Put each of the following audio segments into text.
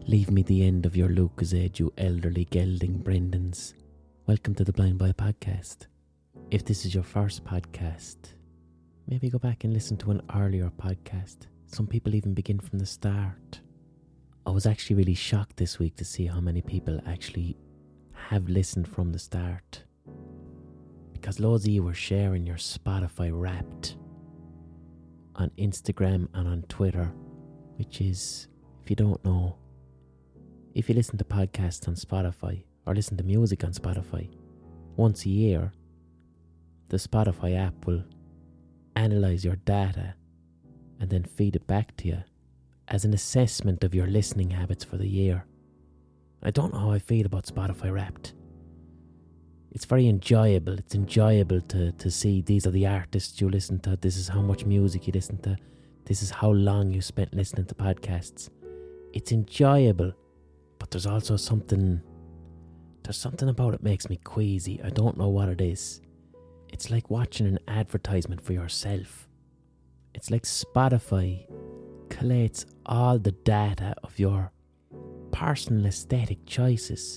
Leave me the end of your Lucasade, you elderly gelding Brendans. Welcome to the Blind Boy Podcast. If this is your first podcast, maybe go back and listen to an earlier podcast. Some people even begin from the start. I was actually really shocked this week to see how many people actually have listened from the start. Because loads of you were sharing your Spotify Wrapped on Instagram and on Twitter, which is, if you don't know, if you listen to podcasts on Spotify or listen to music on Spotify, once a year, the Spotify app will analyse your data and then feed it back to you as an assessment of your listening habits for the year. I don't know how I feel about Spotify Wrapped. It's very enjoyable. It's enjoyable to see these are the artists you listen to. This is how much music you listen to. This is how long you spent listening to podcasts. It's enjoyable, but there's also something about it makes me queasy. I don't know what it is. It's like watching an advertisement for yourself. It's like Spotify collates all the data of your personal aesthetic choices.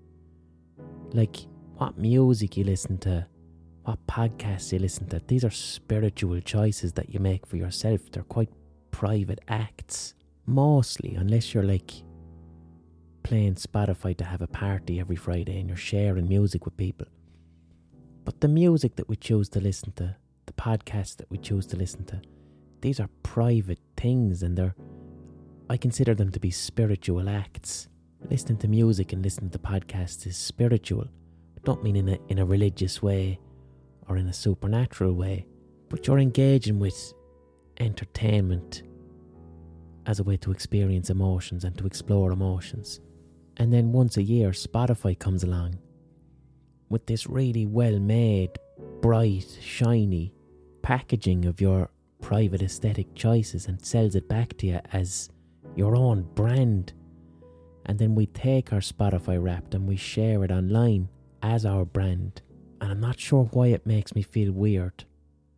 Like what music you listen to, what podcasts you listen to. These are spiritual choices that you make for yourself. They're quite private acts. Mostly, unless you're like playing Spotify to have a party every Friday and you're sharing music with people. But the music that we choose to listen to, the podcasts that we choose to listen to, these are private things, and I consider them to be spiritual acts. Listening to music and listening to podcasts is spiritual. I don't mean in a religious way or in a supernatural way, but you're engaging with entertainment as a way to experience emotions and to explore emotions. And then once a year, Spotify comes along with this really well-made, bright, shiny packaging of your private aesthetic choices and sells it back to you as your own brand. And then we take our Spotify Wrapped and we share it online as our brand. And I'm not sure why it makes me feel weird.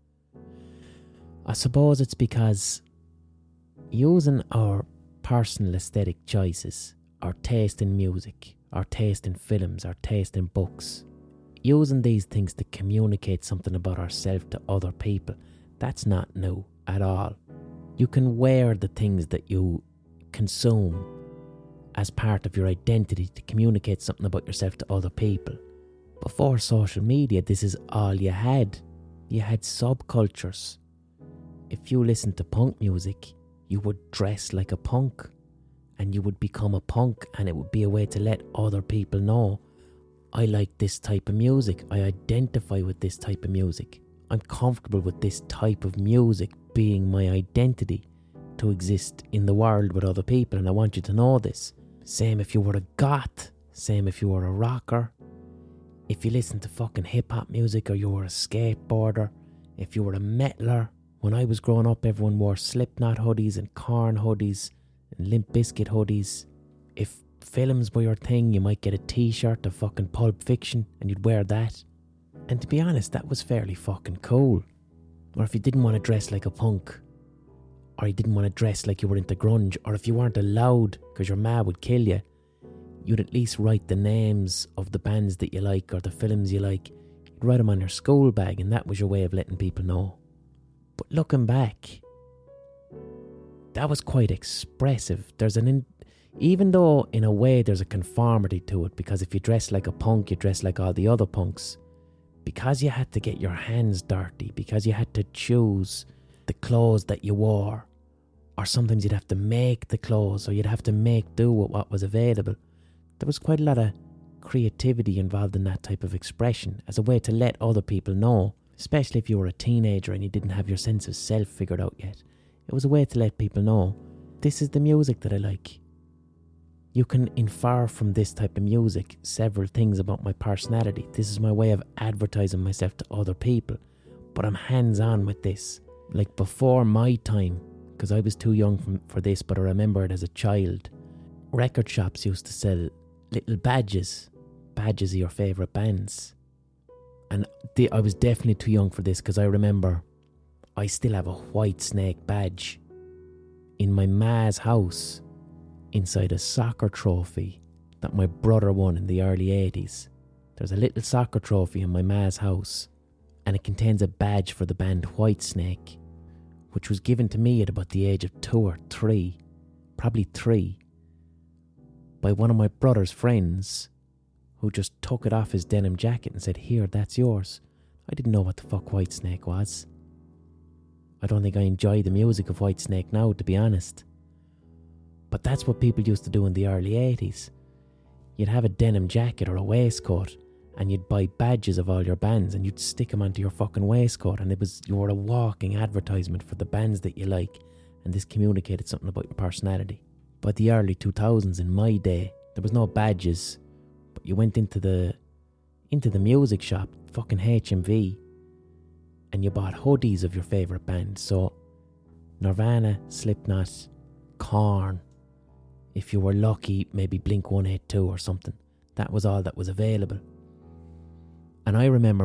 I suppose it's because using our personal aesthetic choices, our taste in music, our taste in films, our taste in books, using these things to communicate something about ourselves to other people, that's not new at all. You can wear the things that you consume as part of your identity to communicate something about yourself to other people. Before social media, this is all you had. You had subcultures. If you listened to punk music, you would dress like a punk and you would become a punk, and it would be a way to let other people know, I like this type of music, I identify with this type of music, I'm comfortable with this type of music being my identity to exist in the world with other people, and I want you to know this. Same if you were a goth, same if you were a rocker, if you listen to fucking hip-hop music, or you were a skateboarder, if you were a metaler. When I was growing up, everyone wore Slipknot hoodies and Korn hoodies and Limp Bizkit hoodies. If films were your thing, you might get a t-shirt of fucking Pulp Fiction and you'd wear that. And to be honest, that was fairly fucking cool. Or if you didn't want to dress like a punk, or you didn't want to dress like you were into grunge, or if you weren't allowed because your ma would kill you, you'd at least write the names of the bands that you like or the films you like. You'd write them on your school bag, and that was your way of letting people know. But looking back, that was quite expressive. Even though in a way there's a conformity to it, because if you dress like a punk, you dress like all the other punks. Because you had to get your hands dirty, because you had to choose the clothes that you wore, or sometimes you'd have to make the clothes, or you'd have to make do with what was available. There was quite a lot of creativity involved in that type of expression as a way to let other people know, especially if you were a teenager and you didn't have your sense of self figured out yet. It was a way to let people know, this is the music that I like. You can infer from this type of music several things about my personality. This is my way of advertising myself to other people. But I'm hands-on with this. Like before my time, because I was too young for this, but I remember it as a child. Record shops used to sell little badges of your favourite bands. And I was definitely too young for this, because I remember I still have a White Snake badge in my ma's house inside a soccer trophy that my brother won in the early 80s. There's a little soccer trophy in my ma's house, and it contains a badge for the band Whitesnake, which was given to me at about the age of 2 or 3, probably 3, by one of my brother's friends, who just took it off his denim jacket and said, "Here, that's yours." I didn't know what the fuck Whitesnake was. I don't think I enjoy the music of Whitesnake now, to be honest. But that's what people used to do in the early 80s. You'd have a denim jacket or a waistcoat, and you'd buy badges of all your bands, and you'd stick them onto your fucking waistcoat, and you were a walking advertisement for the bands that you like, and this communicated something about your personality. By the early 2000s, in my day, there was no badges, but you went into the music shop, fucking HMV, and you bought hoodies of your favourite bands. So Nirvana, Slipknot, Korn, if you were lucky, maybe Blink-182 or something. That was all that was available. And I remember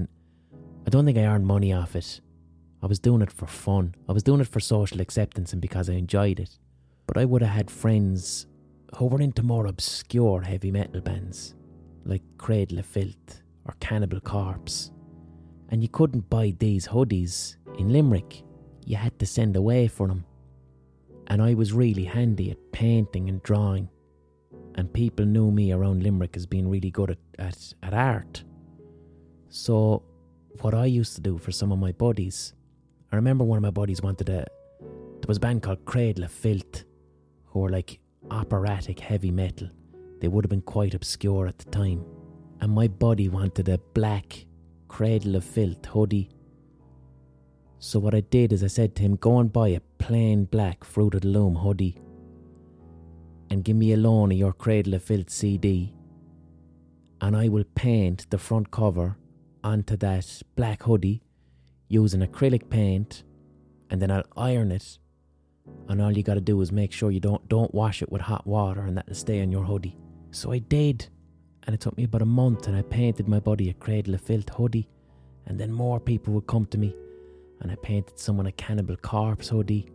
I don't think I earned money off it. I was doing it for fun. I was doing it for social acceptance and because I enjoyed it. But I would have had friends who were into more obscure heavy metal bands, like Cradle of Filth or Cannibal Corpse. And you couldn't buy these hoodies in Limerick. You had to send away for them. And I was really handy at painting and drawing. And people knew me around Limerick as being really good at art. So what I used to do for some of my buddies, I remember one of my buddies there was a band called Cradle of Filth, who were like operatic heavy metal. They would have been quite obscure at the time. And my buddy wanted a black Cradle of Filth hoodie. So what I did is I said to him, "Go and buy a plain black Fruit of the Loom hoodie and give me a loan of your Cradle of Filth CD, and I will paint the front cover onto that black hoodie using acrylic paint, and then I'll iron it, and all you got to do is make sure you don't wash it with hot water, and that'll stay on your hoodie." So I did, and it took me about a month, and I painted my buddy a Cradle of Filth hoodie, and then more people would come to me, and I painted someone a Cannibal Corpse hoodie.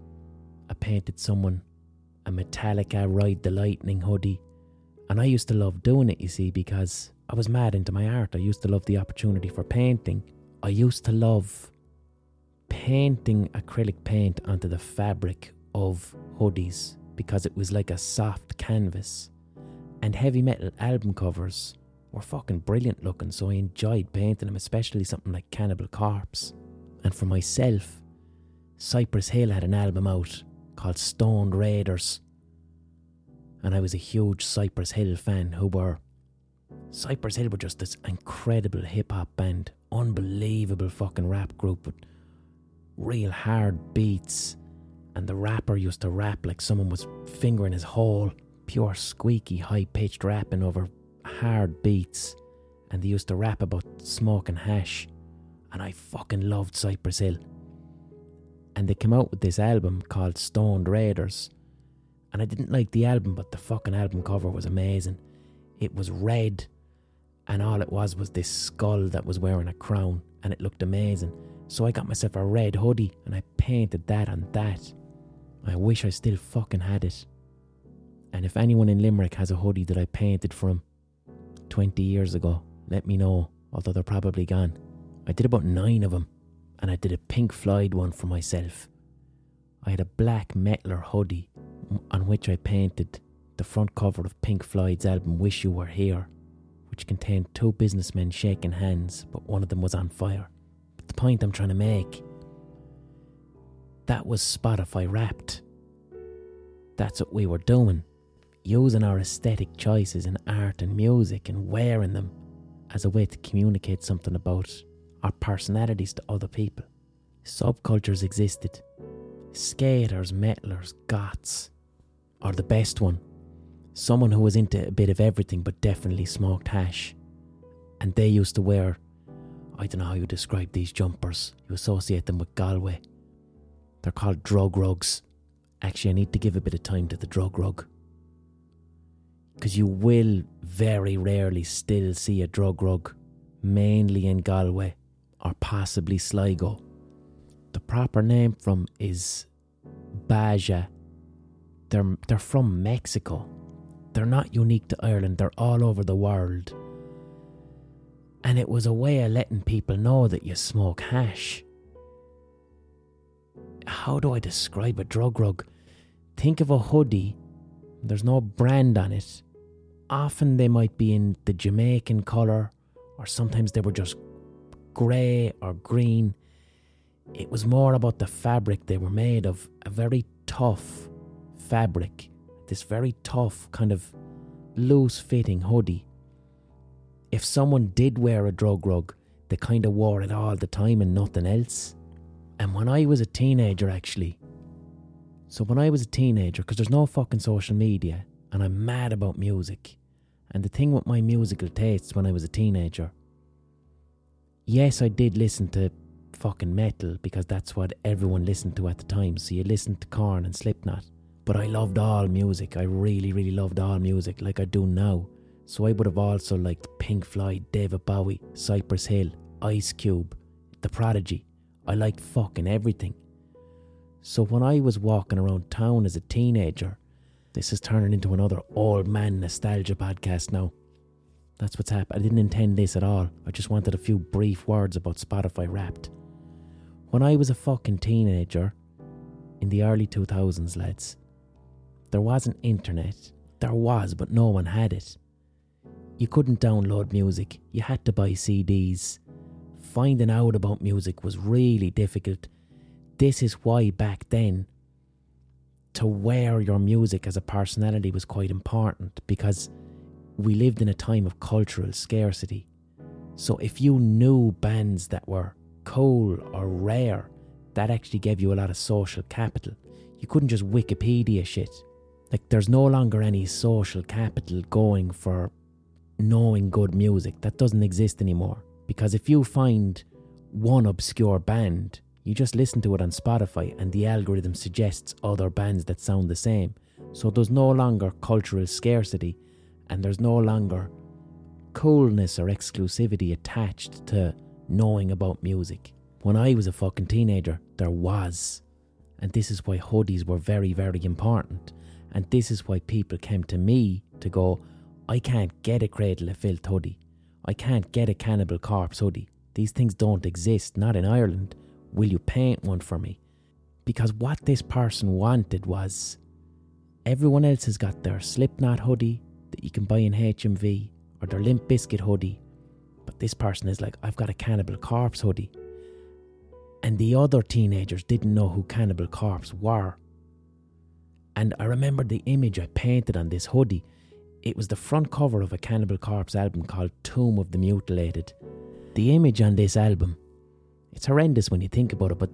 I painted someone a Metallica Ride the Lightning hoodie. And I used to love doing it, you see, because I was mad into my art. I used to love the opportunity for painting. I used to love painting acrylic paint onto the fabric of hoodies because it was like a soft canvas. And heavy metal album covers were fucking brilliant looking, so I enjoyed painting them, especially something like Cannibal Corpse. And for myself, Cypress Hill had an album out called Stoned Raiders, and I was a huge Cypress Hill fan. Cypress Hill were just this incredible hip-hop band, unbelievable fucking rap group with real hard beats, and the rapper used to rap like someone was fingering his hole, pure squeaky high-pitched rapping over hard beats, and they used to rap about smoking hash. And I fucking loved Cypress Hill. And they came out with this album called Stoned Raiders. And I didn't like the album, but the fucking album cover was amazing. It was red, and all it was this skull that was wearing a crown, and it looked amazing. So I got myself a red hoodie, and I painted that on that. I wish I still fucking had it. And if anyone in Limerick has a hoodie that I painted for him 20 years ago, let me know, although they're probably gone. I did about 9 of them, and I did a Pink Floyd one for myself. I had a black metaler hoodie on which I painted the front cover of Pink Floyd's album Wish You Were Here, which contained 2 businessmen shaking hands, but one of them was on fire. But the point I'm trying to make, that was Spotify Wrapped. That's what we were doing, using our aesthetic choices in art and music and wearing them as a way to communicate something about our personalities to other people. Subcultures existed. Skaters, metalers, goths, or the best one, someone who was into a bit of everything but definitely smoked hash. And they used to wear, I don't know how you describe these jumpers, you associate them with Galway. They're called drug rugs. Actually, I need to give a bit of time to the drug rug, because you will very rarely still see a drug rug, mainly in Galway or possibly Sligo. The proper name from is Baja, they're from Mexico. They're not unique to Ireland. They're all over the world. And it was a way of letting people know that you smoke hash. How do I describe a drug rug? Think of a hoodie. There's no brand on it. Often they might be in the Jamaican colour, or sometimes they were just grey or green. It was more about the fabric they were made of. A very tough fabric. This very tough, kind of loose-fitting hoodie. If someone did wear a drug rug, they kind of wore it all the time and nothing else. And when I was a teenager, actually, because there's no fucking social media, and I'm mad about music. And the thing with my musical tastes when I was a teenager, yes, I did listen to fucking metal because that's what everyone listened to at the time. So you listened to Korn and Slipknot. But I loved all music. I really, really loved all music like I do now. So I would have also liked Pink Floyd, David Bowie, Cypress Hill, Ice Cube, The Prodigy. I liked fucking everything. So when I was walking around town as a teenager, this is turning into another old man nostalgia podcast now. That's what's happened. I didn't intend this at all. I just wanted a few brief words about Spotify Wrapped. When I was a fucking teenager, in the early 2000s, lads, there wasn't internet. There was, but no one had it. You couldn't download music. You had to buy CDs. Finding out about music was really difficult. This is why back then, to wear your music as a personality was quite important, because we lived in a time of cultural scarcity. So if you knew bands that were cool or rare, that actually gave you a lot of social capital. You couldn't just Wikipedia shit. Like, there's no longer any social capital going for knowing good music. That doesn't exist anymore. Because if you find one obscure band, you just listen to it on Spotify and the algorithm suggests other bands that sound the same. So there's no longer cultural scarcity, and there's no longer coolness or exclusivity attached to knowing about music. When I was a fucking teenager, there was. And this is why hoodies were very, very important. And this is why people came to me to go, I can't get a Cradle of Filth hoodie. I can't get a Cannibal Corpse hoodie. These things don't exist, not in Ireland. Will you paint one for me? Because what this person wanted was, everyone else has got their Slipknot hoodie that you can buy in HMV, or their Limp Bizkit hoodie. But this person is like, I've got a Cannibal Corpse hoodie. And the other teenagers didn't know who Cannibal Corpse were. And I remember the image I painted on this hoodie. It was the front cover of a Cannibal Corpse album called Tomb of the Mutilated. The image on this album, it's horrendous when you think about it, but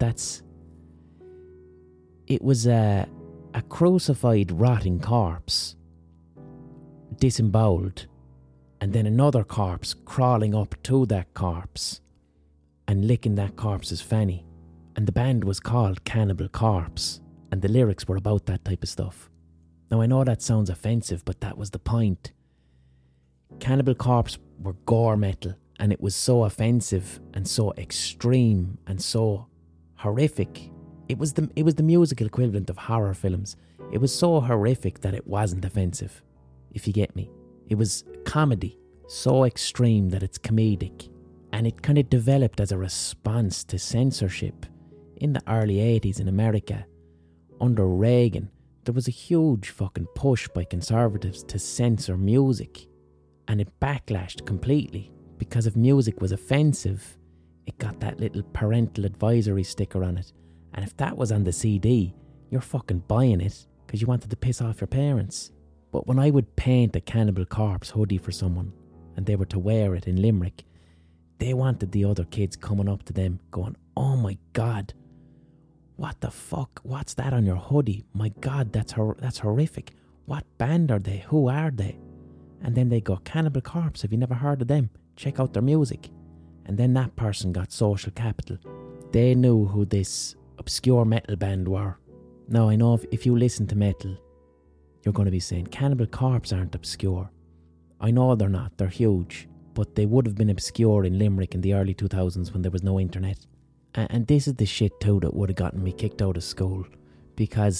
it was a crucified, rotting corpse, disemboweled, and then another corpse crawling up to that corpse and licking that corpse's fanny. And the band was called Cannibal Corpse, and the lyrics were about that type of stuff. Now, I know that sounds offensive, but that was the point. Cannibal Corpse were gore metal, and it was so offensive and so extreme and so horrific. It was the musical equivalent of horror films. It was so horrific that it wasn't offensive, if you get me. It was comedy, so extreme that it's comedic. And it kind of developed as a response to censorship. In the early 80s in America, under Reagan, there was a huge fucking push by conservatives to censor music. And it backlashed completely. Because if music was offensive, it got that little parental advisory sticker on it. And if that was on the CD, you're fucking buying it because you wanted to piss off your parents. But when I would paint a Cannibal Corpse hoodie for someone and they were to wear it in Limerick, they wanted the other kids coming up to them going, oh my God, what the fuck? What's that on your hoodie? My God, that's horrific. What band are they? Who are they? And then they go, Cannibal Corpse, have you never heard of them? Check out their music. And then that person got social capital. They knew who this obscure metal band were. Now, I know if you listen to metal, you're going to be saying, Cannibal Corpse aren't obscure. I know they're not, they're huge. But they would have been obscure in Limerick in the early 2000s when there was no internet. And this is the shit too that would have gotten me kicked out of school. Because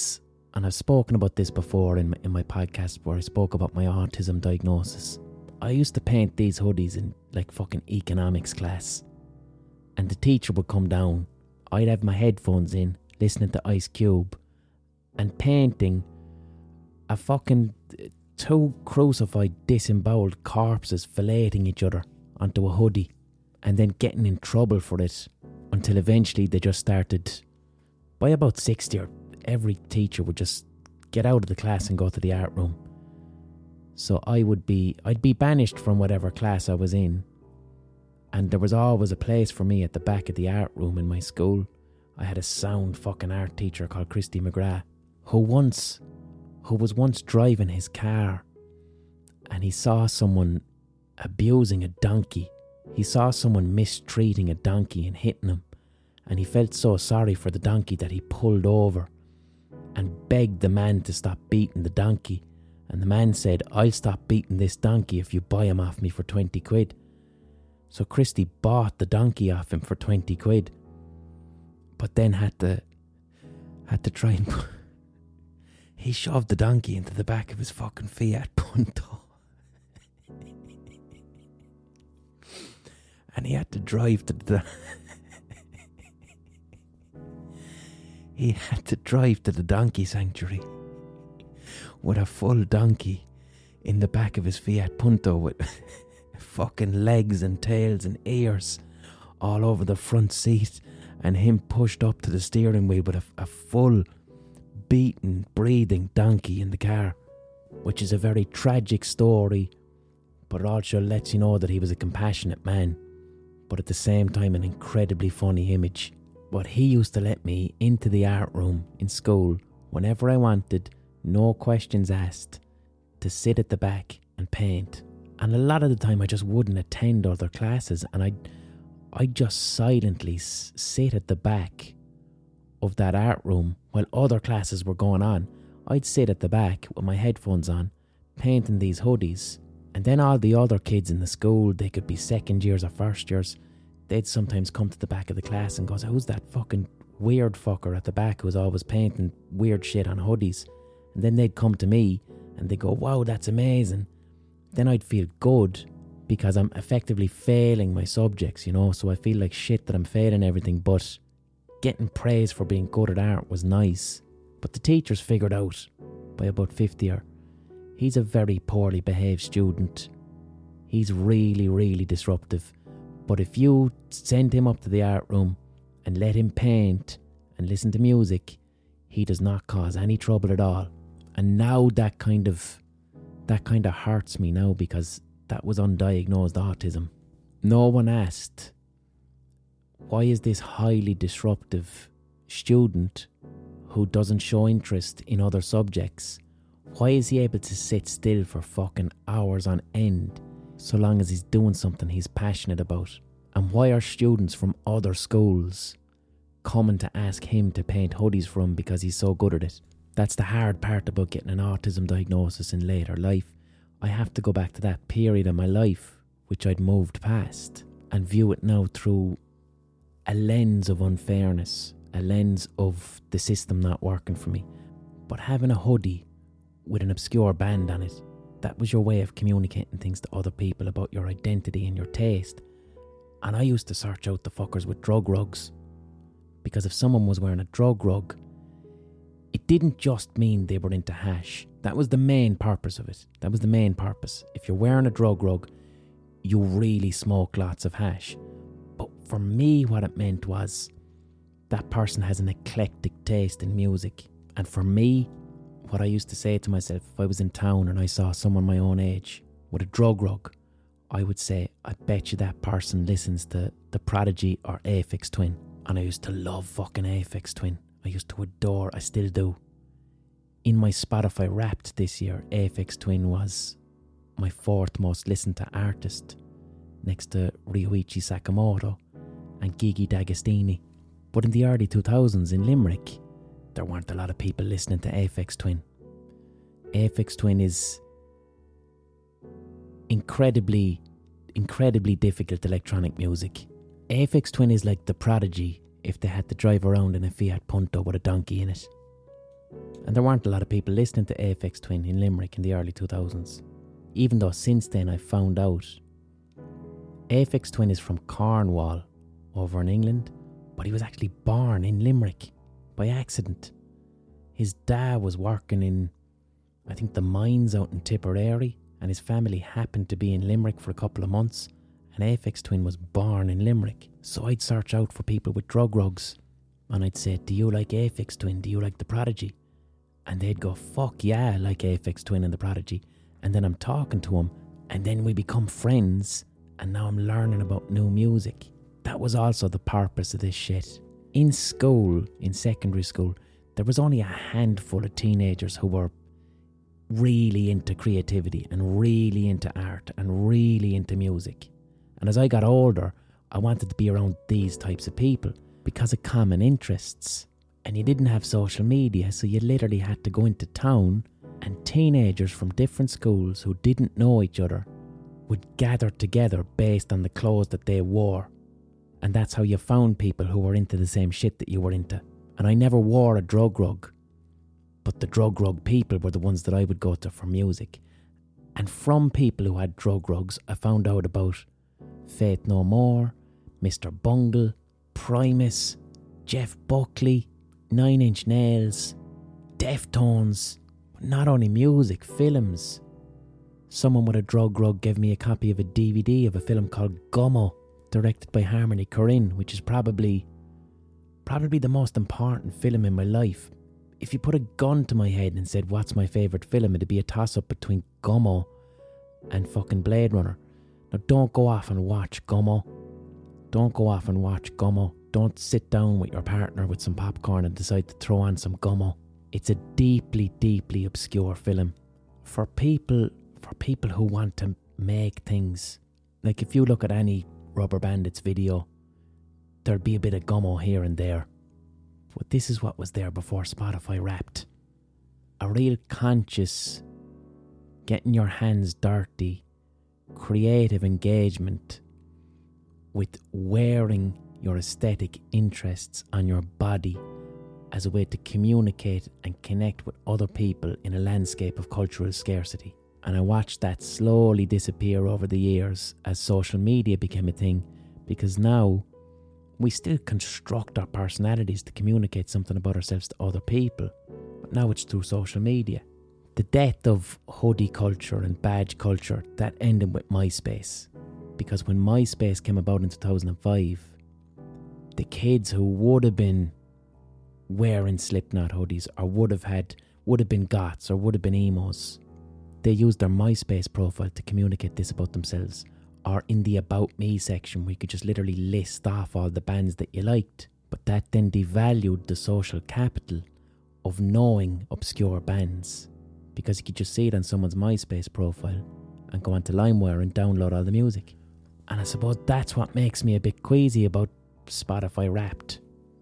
And I've spoken about this before in my podcast where I spoke about my autism diagnosis. I used to paint these hoodies in like fucking economics class. And the teacher would come down. I'd have my headphones in, listening to Ice Cube, and painting a fucking 2 crucified, disemboweled corpses filleting each other onto a hoodie, and then getting in trouble for it until eventually they just started. By about 60, every teacher would just get out of the class and go to the art room. So I'd be banished from whatever class I was in. And there was always a place for me at the back of the art room in my school. I had a sound fucking art teacher called Christy McGrath, who was once driving his car and he saw someone abusing a donkey. He saw someone mistreating a donkey and hitting him. And he felt so sorry for the donkey that he pulled over and begged the man to stop beating the donkey. And the man said, "I'll stop beating this donkey if you buy him off me for 20 quid. So Christy bought the donkey off him for 20 quid. But then had to try and... He shoved the donkey into the back of his fucking Fiat Punto. And he had to drive to the... He had to drive to the donkey sanctuary with a full donkey in the back of his Fiat Punto with fucking legs and tails and ears all over the front seat, and him pushed up to the steering wheel with a full beaten, breathing donkey in the car, which is a very tragic story, but it also lets you know that he was a compassionate man, but at the same time an incredibly funny image. But he used to let me into the art room in school whenever I wanted, no questions asked, to sit at the back and paint. And a lot of the time I just wouldn't attend other classes, and I'd just silently sit at the back of that art room while other classes were going on. I'd sit at the back with my headphones on, painting these hoodies, and then all the other kids in the school, they could be second years or first years, they'd sometimes come to the back of the class and go, "Who's that fucking weird fucker at the back who's always painting weird shit on hoodies?" And then they'd come to me and they'd go, "Wow, that's amazing." Then I'd feel good because I'm effectively failing my subjects, you know, so I feel like shit that I'm failing everything, but getting praise for being good at art was nice. But the teachers figured out by about 50 year, he's a very poorly behaved student. He's really, really disruptive. But if you send him up to the art room and let him paint and listen to music, he does not cause any trouble at all. And now that kind of hurts me now, because that was undiagnosed autism. No one asked, why is this highly disruptive student who doesn't show interest in other subjects, why is he able to sit still for fucking hours on end so long as he's doing something he's passionate about? And why are students from other schools coming to ask him to paint hoodies for him because he's so good at it? That's the hard part about getting an autism diagnosis in later life. I have to go back to that period of my life which I'd moved past and view it now through a lens of unfairness, a lens of the system not working for me. But having a hoodie with an obscure band on it, that was your way of communicating things to other people about your identity and your taste. And I used to search out the fuckers with drug rugs, because if someone was wearing a drug rug, it didn't just mean they were into hash. That was the main purpose of it. That was the main purpose. If you're wearing a drug rug, you really smoke lots of hash. But for me, what it meant was that person has an eclectic taste in music. And for me, what I used to say to myself, if I was in town and I saw someone my own age with a drug rug, I would say, I bet you that person listens to The Prodigy or Aphex Twin. And I used to love fucking Aphex Twin. I used to adore, I still do. In my Spotify Wrapped this year, Aphex Twin was my 4th most listened to artist, next to Ryuichi Sakamoto and Gigi D'Agostini. But in the early 2000s in Limerick, there weren't a lot of people listening to Aphex Twin. Aphex Twin is incredibly difficult electronic music. Aphex Twin is like The Prodigy if they had to drive around in a Fiat Punto with a donkey in it. And there weren't a lot of people listening to Aphex Twin in Limerick in the early 2000s. Even though since then I found out Aphex Twin is from Cornwall over in England, but he was actually born in Limerick by accident. His dad was working in, I think, the mines out in Tipperary, and his family happened to be in Limerick for a couple of months, and Aphex Twin was born in Limerick. So I'd search out for people with drug rugs, and I'd say, do you like Aphex Twin? Do you like The Prodigy? And they'd go, fuck yeah, I like Aphex Twin and The Prodigy. And then I'm talking to him, and then we become friends, and now I'm learning about new music. That was also the purpose of this shit. In school, in secondary school, there was only a handful of teenagers who were really into creativity and really into art and really into music. And as I got older, I wanted to be around these types of people because of common interests. And you didn't have social media, so you literally had to go into town, and teenagers from different schools who didn't know each other would gather together based on the clothes that they wore. And that's how you found people who were into the same shit that you were into. And I never wore a drug rug, but the drug rug people were the ones that I would go to for music. And from people who had drug rugs, I found out about Faith No More, Mr. Bungle, Primus, Jeff Buckley, Nine Inch Nails, Deftones. Not only music, films. Someone with a drug rug gave me a copy of a DVD of a film called Gummo, directed by Harmony Korine, which is probably the most important film in my life. If you put a gun to my head and said, what's my favourite film, it'd be a toss-up between Gummo and fucking Blade Runner. Now don't go off and watch Gummo. Don't go off and watch Gummo. Don't sit down with your partner with some popcorn and decide to throw on some Gummo. It's a deeply, deeply obscure film. For people who want to make things. Like if you look at any Rubber Bandits video, there'll be a bit of Gummo here and there. But this is what was there before Spotify Wrapped. A real conscious, getting your hands dirty, creative engagement with wearing your aesthetic interests on your body as a way to communicate and connect with other people in a landscape of cultural scarcity. And I watched that slowly disappear over the years as social media became a thing, because now we still construct our personalities to communicate something about ourselves to other people, but now it's through social media. The death of hoodie culture and badge culture, that ended with MySpace, because when MySpace came about in 2005, the kids who would have been wearing Slipknot hoodies or would have been goths or would have been emos, they used their MySpace profile to communicate this about themselves. Or in the About Me section, where you could just literally list off all the bands that you liked. But that then devalued the social capital of knowing obscure bands, because you could just see it on someone's MySpace profile and go onto LimeWire and download all the music. And I suppose that's what makes me a bit queasy about Spotify Wrapped.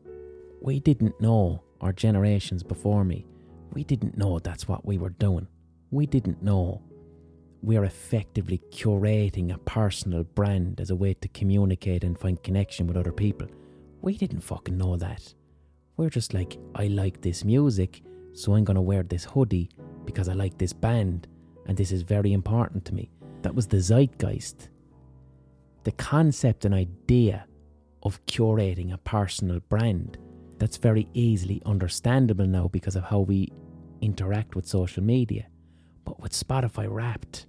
We didn't know, our generations before me, we didn't know that's what we were doing. We didn't know we're effectively curating a personal brand as a way to communicate and find connection with other people. We didn't fucking know that. We're just like, I like this music, so I'm going to wear this hoodie because I like this band and this is very important to me. That was the zeitgeist. The concept and idea of curating a personal brand, that's very easily understandable now because of how we interact with social media. But with Spotify Wrapped,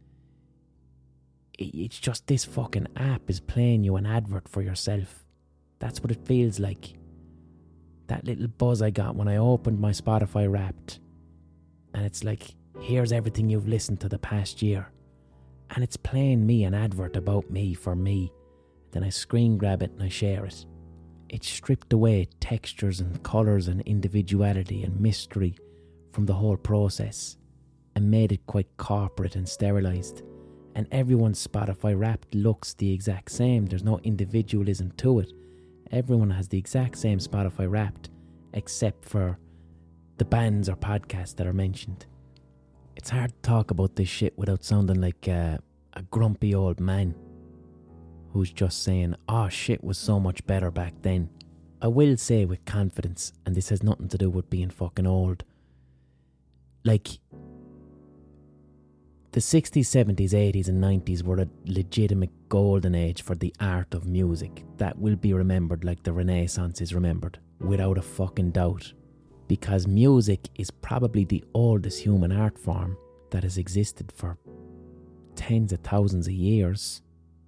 it's just this fucking app is playing you an advert for yourself. That's what it feels like. That little buzz I got when I opened my Spotify Wrapped, and it's like, here's everything you've listened to the past year, and it's playing me an advert about me for me. Then I screen grab it and I share it. It stripped away textures and colours and individuality and mystery from the whole process and made it quite corporate and sterilised. And everyone's Spotify Wrapped looks the exact same. There's no individualism to it. Everyone has the exact same Spotify Wrapped, except for the bands or podcasts that are mentioned. It's hard to talk about this shit without sounding like a grumpy old man who's just saying, oh, shit was so much better back then. I will say with confidence, and this has nothing to do with being fucking old, like, the 60s, 70s, 80s and 90s were a legitimate golden age for the art of music that will be remembered like the Renaissance is remembered, without a fucking doubt. Because music is probably the oldest human art form that has existed for tens of thousands of years.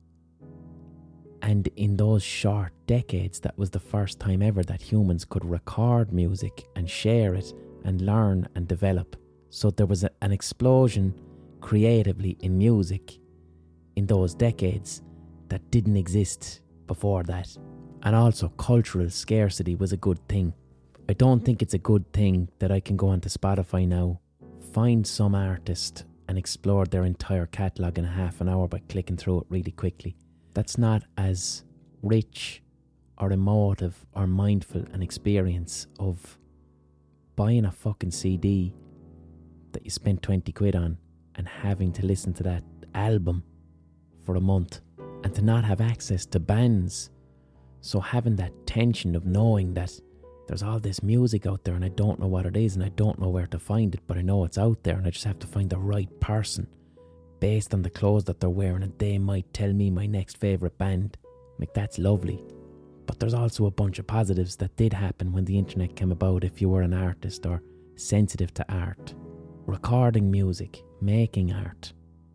And in those short decades, that was the first time ever that humans could record music and share it and learn and develop. So there was an explosion creatively in music in those decades that didn't exist before that. And also cultural scarcity was a good thing. I don't think it's a good thing that I can go onto Spotify now, find some artist and explore their entire catalogue in a half an hour by clicking through it really quickly. That's not as rich or emotive or mindful an experience of buying a fucking CD that you spent 20 quid on and having to listen to that album for a month and to not have access to bands. So having that tension of knowing that there's all this music out there and I don't know what it is and I don't know where to find it, but I know it's out there and I just have to find the right person based on the clothes that they're wearing, and they might tell me my next favourite band. Like, that's lovely. But there's also a bunch of positives that did happen when the internet came about if you were an artist or sensitive to art. Recording music, making art.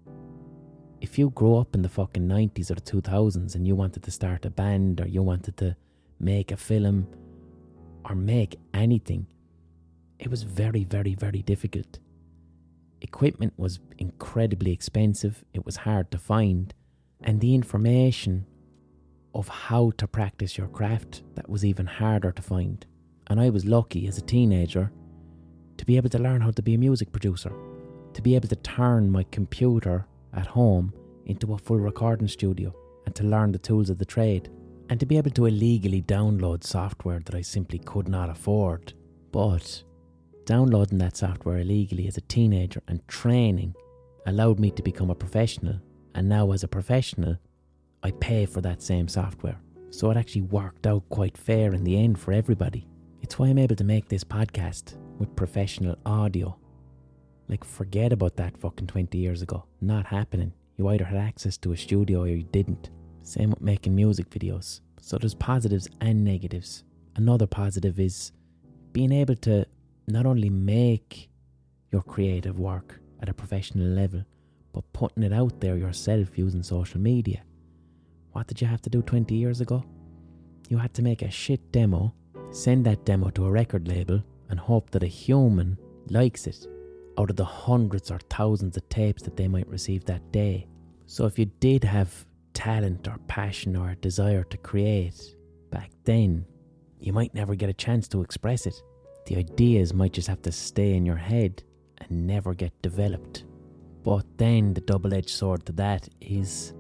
If you grew up in the fucking 90s or the 2000s and you wanted to start a band or you wanted to make a film or make anything, it was very, very, very difficult. Equipment was incredibly expensive, it was hard to find, and the information of how to practice your craft, that was even harder to find. And I was lucky as a teenager to be able to learn how to be a music producer, to be able to turn my computer at home into a full recording studio and to learn the tools of the trade, and to be able to illegally download software that I simply could not afford. But downloading that software illegally as a teenager and training allowed me to become a professional, and now as a professional I pay for that same software. So it actually worked out quite fair in the end for everybody. It's why I'm able to make this podcast with professional audio. Like, forget about that fucking 20 years ago. Not happening. You either had access to a studio or you didn't. Same with making music videos. So there's positives and negatives. Another positive is being able to not only make your creative work at a professional level, but putting it out there yourself using social media. What did you have to do 20 years ago? You had to make a shit demo, send that demo to a record label, and hope that a human likes it out of the hundreds or thousands of tapes that they might receive that day. So if you did have talent or passion or a desire to create back then, you might never get a chance to express it. The ideas might just have to stay in your head and never get developed. But then the double-edged sword to that is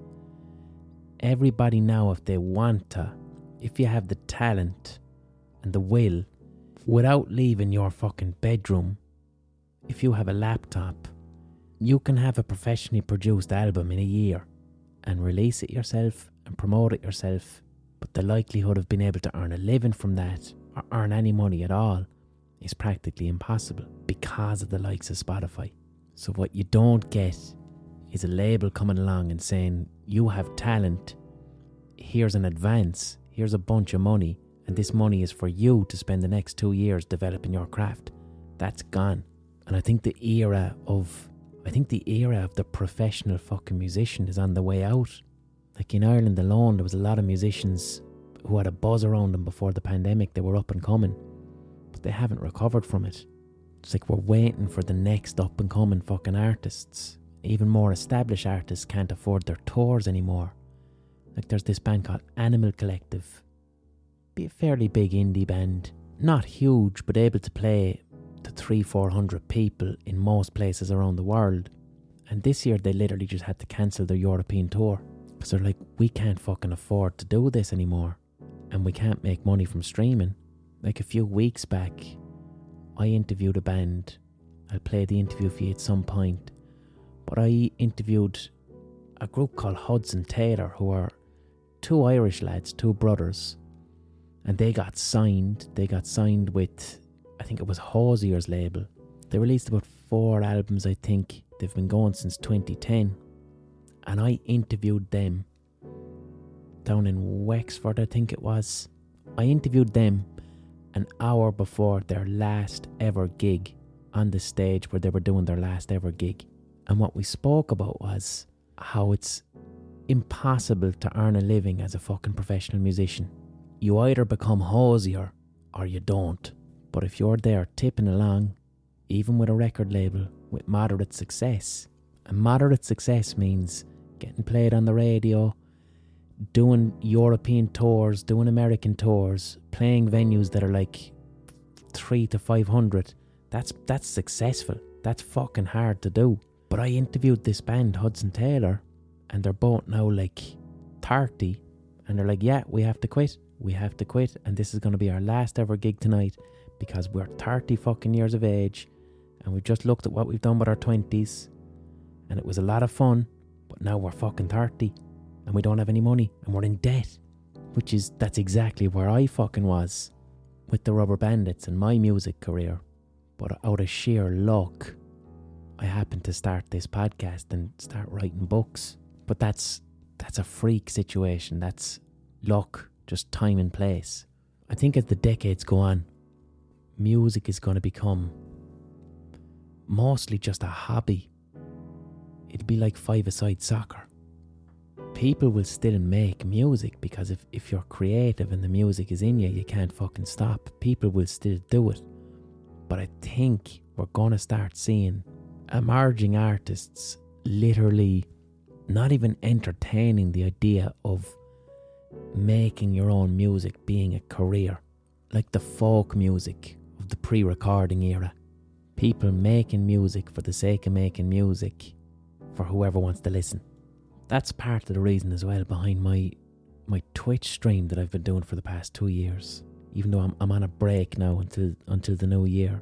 everybody now, if they want to, if you have the talent and the will, without leaving your fucking bedroom, if you have a laptop, you can have a professionally produced album in a year and release it yourself and promote it yourself. But the likelihood of being able to earn a living from that or earn any money at all is practically impossible because of the likes of Spotify. So what you don't get is a label coming along and saying, you have talent, here's an advance, here's a bunch of money, and this money is for you to spend the next 2 years developing your craft. That's gone. And I think the era of the professional fucking musician is on the way out. Like in Ireland alone, there was a lot of musicians who had a buzz around them before the pandemic. They were up and coming, but they haven't recovered from it. It's like we're waiting for the next up and coming fucking artists. Even more established artists can't afford their tours anymore. Like there's this band called Animal Collective. Be a fairly big indie band. Not huge, but able to play to 300-400 people in most places around the world. And this year they literally just had to cancel their European tour. Because they're like, we can't fucking afford to do this anymore. And we can't make money from streaming. Like a few weeks back, I interviewed a band. I'll play the interview for you at some point. But I interviewed a group called Hudson Taylor, who are two Irish lads, two brothers. And they got signed. They got signed with, I think it was Hosier's label. They released about 4 albums, I think. They've been going since 2010. And I interviewed them down in Wexford, I think it was. I interviewed them an hour before their last ever gig, on the stage where they were doing their last ever gig. And what we spoke about was how it's impossible to earn a living as a fucking professional musician. You either become Hosier or you don't. But if you're there tipping along, even with a record label, with moderate success, and moderate success means getting played on the radio, doing European tours, doing American tours, playing venues that are like 300 to 500, that's successful. That's fucking hard to do. But I interviewed this band, Hudson Taylor, and they're both now like 30, and they're like, yeah, we have to quit, and this is going to be our last ever gig tonight because we're 30 fucking years of age, and we've just looked at what we've done with our 20s, and it was a lot of fun, but now we're fucking 30, and we don't have any money, and we're in debt, that's exactly where I fucking was with the Rubber Bandits and my music career. But out of sheer luck, I happened to start this podcast and start writing books. But that's a freak situation. That's luck, just time and place. I think as the decades go on, music is going to become mostly just a hobby. It'll be like five-a-side soccer. People will still make music because if you're creative and the music is in you, you can't fucking stop. People will still do it. But I think we're going to start seeing emerging artists literally not even entertaining the idea of making your own music being a career, like the folk music of the pre-recording era. People making music for the sake of making music for whoever wants to listen. That's part of the reason as well behind my Twitch stream that I've been doing for the past 2 years, even though I'm on a break now until the new year.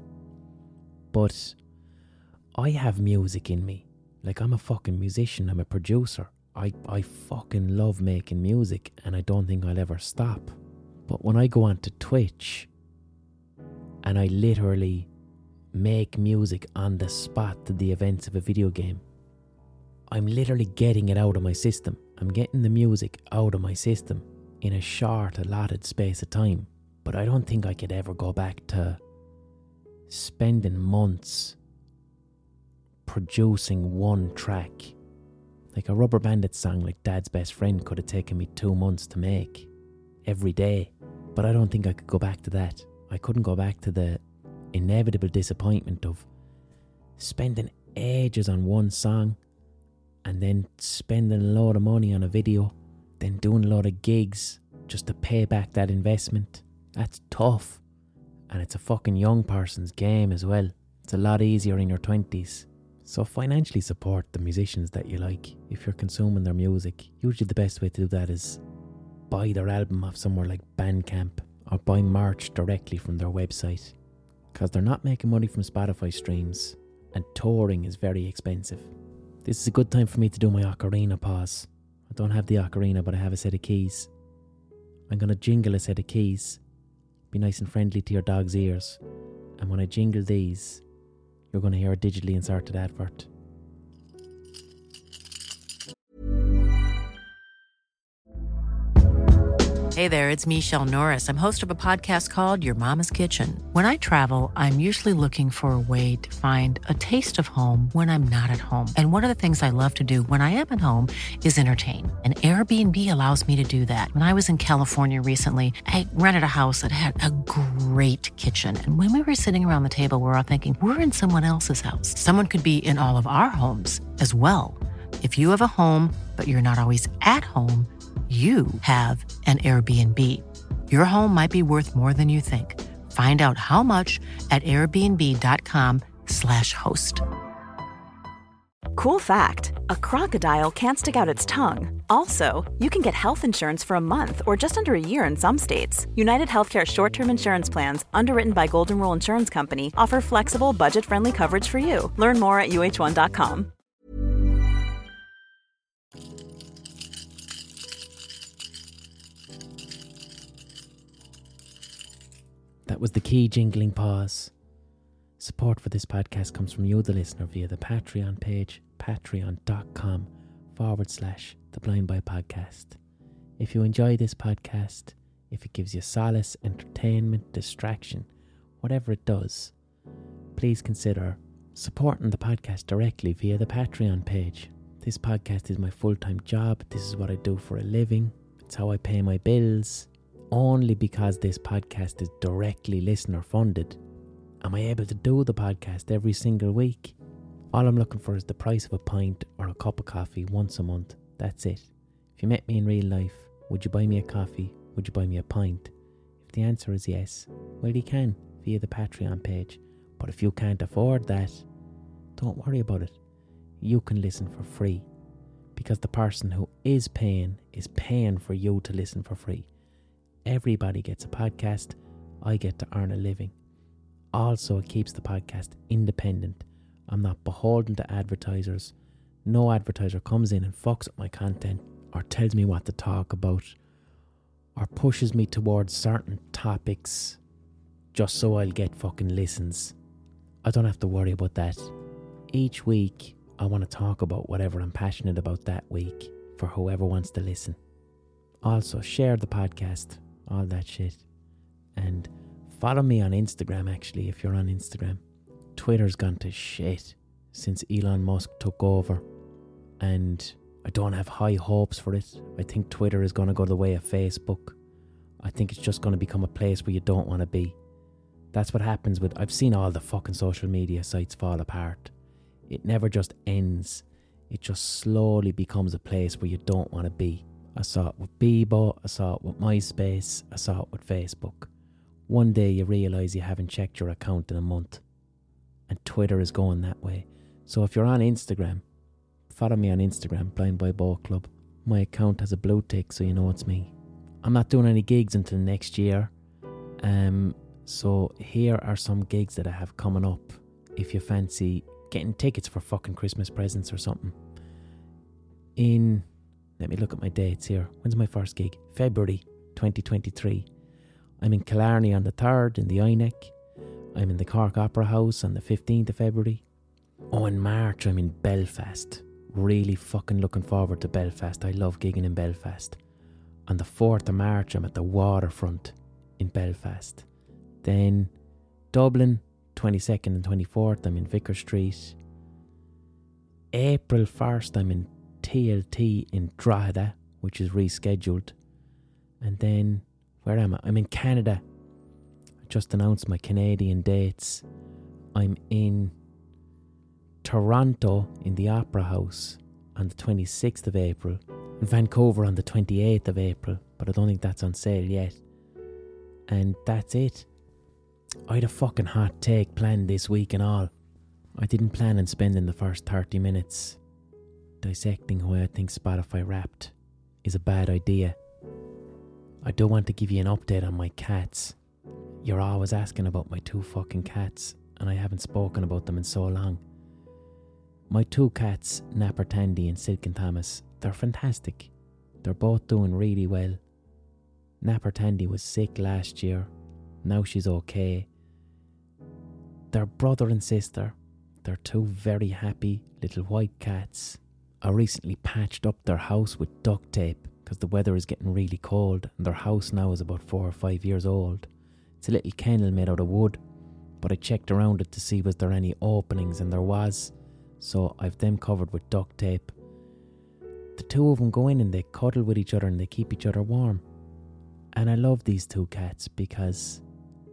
But I have music in me. Like, I'm a fucking musician, I'm a producer. I fucking love making music, and I don't think I'll ever stop. But when I go onto Twitch and I literally make music on the spot to the events of a video game, I'm literally getting it out of my system. I'm getting the music out of my system in a short allotted space of time. But I don't think I could ever go back to spending months producing one track. Like a Rubber Bandit song like Dad's Best Friend could have taken me 2 months to make every day. But I don't think I could go back to that. I couldn't go back to the inevitable disappointment of spending ages on one song and then spending a load of money on a video, then doing a lot of gigs just to pay back that investment. That's tough. And it's a fucking young person's game as well. It's a lot easier in your 20s. So financially support the musicians that you like. If you're consuming their music, usually the best way to do that is buy their album off somewhere like Bandcamp or buy merch directly from their website, because they're not making money from Spotify streams and touring is very expensive. This is a good time for me to do my ocarina pause. I don't have the ocarina, but I have a set of keys. I'm going to jingle a set of keys. Be nice and friendly to your dog's ears. And when I jingle these, you're going to hear a digitally inserted advert. Hey there, it's Michelle Norris. I'm host of a podcast called Your Mama's Kitchen. When I travel, I'm usually looking for a way to find a taste of home when I'm not at home. And one of the things I love to do when I am at home is entertain. And Airbnb allows me to do that. When I was in California recently, I rented a house that had a great kitchen. And when we were sitting around the table, we were all thinking, we're in someone else's house. Someone could be in all of our homes as well. If you have a home, but you're not always at home, you have an Airbnb. Your home might be worth more than you think. Find out how much at airbnb.com/host. Cool fact, a crocodile can't stick out its tongue. Also, you can get health insurance for a month or just under a year in some states. United Healthcare short-term insurance plans, underwritten by Golden Rule Insurance Company, offer flexible, budget-friendly coverage for you. Learn more at uh1.com. That was the key jingling pause. Support for this podcast comes from you, the listener, via the Patreon page, patreon.com/The Blind Boy Podcast. If you enjoy this podcast, if it gives you solace, entertainment, distraction, whatever it does, please consider supporting the podcast directly via the Patreon page. This podcast is my full-time job. This is what I do for a living. It's how I pay my bills. Only because this podcast is directly listener funded am I able to do the podcast every single week. All I'm looking for is the price of a pint or a cup of coffee once a month. That's it. If you met me in real life, would you buy me a coffee? Would you buy me a pint? If the answer is yes, well, you can via the Patreon page. But if you can't afford that, don't worry about it. You can listen for free, because the person who is paying for you to listen for free. Everybody gets a podcast. I get to earn a living. Also, it keeps the podcast independent. I'm not beholden to advertisers. No advertiser comes in and fucks up my content or tells me what to talk about or pushes me towards certain topics just so I'll get fucking listens. I don't have to worry about that. Each week, I want to talk about whatever I'm passionate about that week for whoever wants to listen. Also, share the podcast, all that shit. And follow me on Instagram, actually, if you're on Instagram. Twitter's gone to shit since Elon Musk took over. And I don't have high hopes for it. I think Twitter is going to go the way of Facebook. I think it's just going to become a place where you don't want to be. That's what happens with... I've seen all the fucking social media sites fall apart. It never just ends. It just slowly becomes a place where you don't want to be. I saw it with Bebo, I saw it with MySpace, I saw it with Facebook. One day you realise you haven't checked your account in a month. And Twitter is going that way. So if you're on Instagram, follow me on Instagram, Blind Boy Ball Club. My account has a blue tick, so you know it's me. I'm not doing any gigs until next year. So here are some gigs that I have coming up. If you fancy getting tickets for fucking Christmas presents or something. Let me look at my dates here. When's my first gig? February 2023. I'm in Killarney on the 3rd in the INEC. I'm in the Cork Opera House on the 15th of February. Oh, in March I'm in Belfast. Really fucking looking forward to Belfast. I love gigging in Belfast. On the 4th of March I'm at the Waterfront in Belfast. Then Dublin, 22nd and 24th, I'm in Vicar Street. April 1st, I'm in TLT in Drogheda, which is rescheduled. And then, where am I? I'm in Canada. I just announced my Canadian dates. I'm in Toronto in the Opera House on the 26th of April. In Vancouver on the 28th of April, but I don't think that's on sale yet. And that's it. I had a fucking hot take planned this week and all. I didn't plan on spending the first 30 minutes dissecting why I think Spotify Wrapped is a bad idea. I do want to give you an update on my cats. You're always asking about my 2 fucking cats, and I haven't spoken about them in so long. My 2 cats, Napper Tandy and Silken Thomas, they're fantastic. They're both doing really well. Napper Tandy was sick last year. Now she's okay. They're brother and sister. They're 2 very happy little white cats. I recently patched up their house with duct tape because the weather is getting really cold and their house now is about 4 or 5 years old. It's a little kennel made out of wood, but I checked around it to see was there any openings, and there was. So I've them covered with duct tape. The 2 of them go in and they cuddle with each other and they keep each other warm. And I love these 2 cats because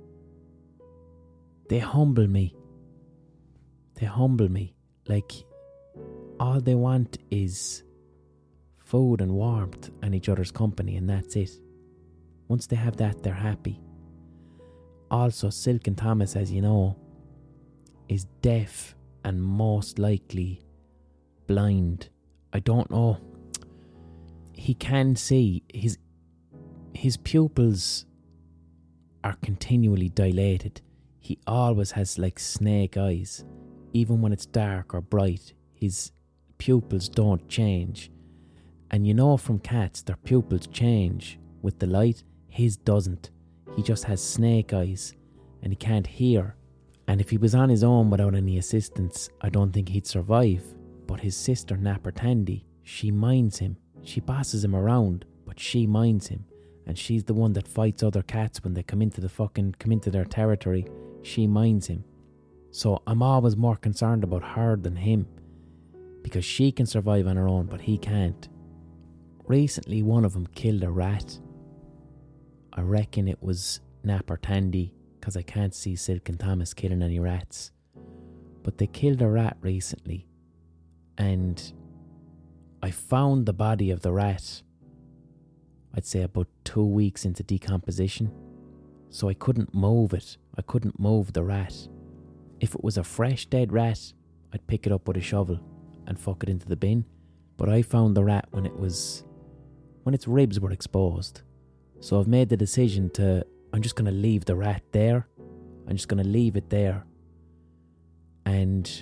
they humble me. They humble me. Like, all they want is food and warmth and each other's company, and that's it. Once they have that, they're happy. Also, Silken Thomas, as you know, is deaf and most likely blind. I don't know. He can see. His pupils are continually dilated. He always has like snake eyes. Even when it's dark or bright, his pupils don't change. And you know from cats, their pupils change with the light. His doesn't. He just has snake eyes. and he can't hear. And if he was on his own without any assistance, I don't think he'd survive. But his sister Napper Tandy, she minds him. She bosses him around, but she minds him. And she's the one that fights other cats when they come into their territory. She minds him. So I'm always more concerned about her than him, because she can survive on her own, but he can't. Recently, one of them killed a rat. I reckon it was Napper Tandy, because I can't see Silk and Thomas killing any rats. But they killed a rat recently, and I found the body of the rat, I'd say about 2 weeks into decomposition. So I couldn't move it. I couldn't move the rat. If it was a fresh dead rat, I'd pick it up with a shovel and fuck it into the bin. But I found the rat when its ribs were exposed. So I've made the decision I'm just going to leave the rat there. I'm just going to leave it there and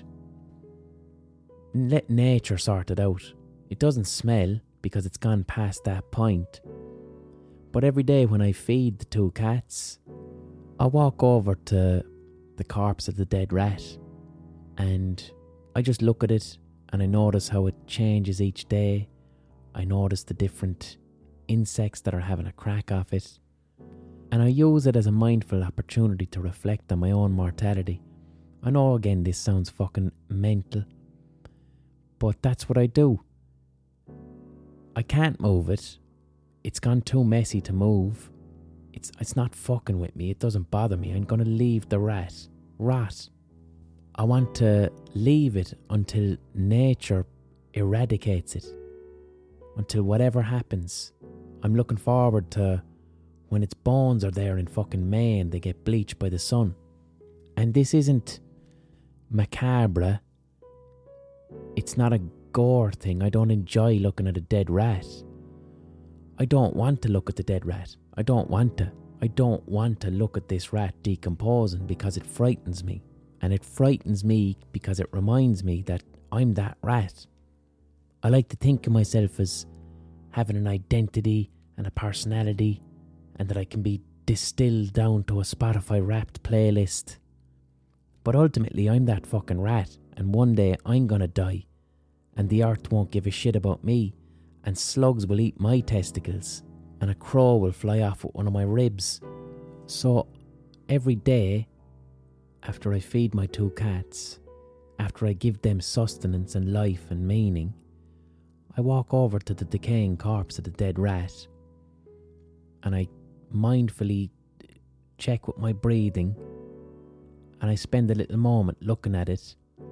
let nature sort it out. It doesn't smell because it's gone past that point. But every day when I feed the 2 cats, I walk over to the corpse of the dead rat and I just look at it and I notice how it changes each day. I notice the different insects that are having a crack off it. And I use it as a mindful opportunity to reflect on my own mortality. I know again this sounds fucking mental, but that's what I do. I can't move it. It's gone too messy to move. It's not fucking with me. It doesn't bother me. I'm going to leave the rat rot. I want to leave it until nature eradicates it. Until whatever happens. I'm looking forward to when its bones are there in fucking May and they get bleached by the sun. And this isn't macabre. It's not a gore thing. I don't enjoy looking at a dead rat. I don't want to look at the dead rat. I don't want to look at this rat decomposing because it frightens me. And it frightens me because it reminds me that I'm that rat. I like to think of myself as having an identity and a personality, and that I can be distilled down to a Spotify wrapped playlist. But ultimately I'm that fucking rat, and one day I'm gonna die, and the earth won't give a shit about me, and slugs will eat my testicles, and a crow will fly off with one of my ribs. So every day, after I feed my 2 cats, after I give them sustenance and life and meaning, I walk over to the decaying corpse of the dead rat, and I mindfully check with my breathing, and I spend a little moment looking at it,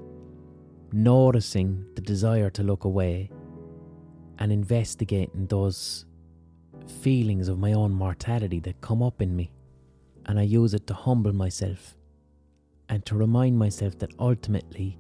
noticing the desire to look away, and investigating those feelings of my own mortality that come up in me. And I use it to humble myself and to remind myself that ultimately,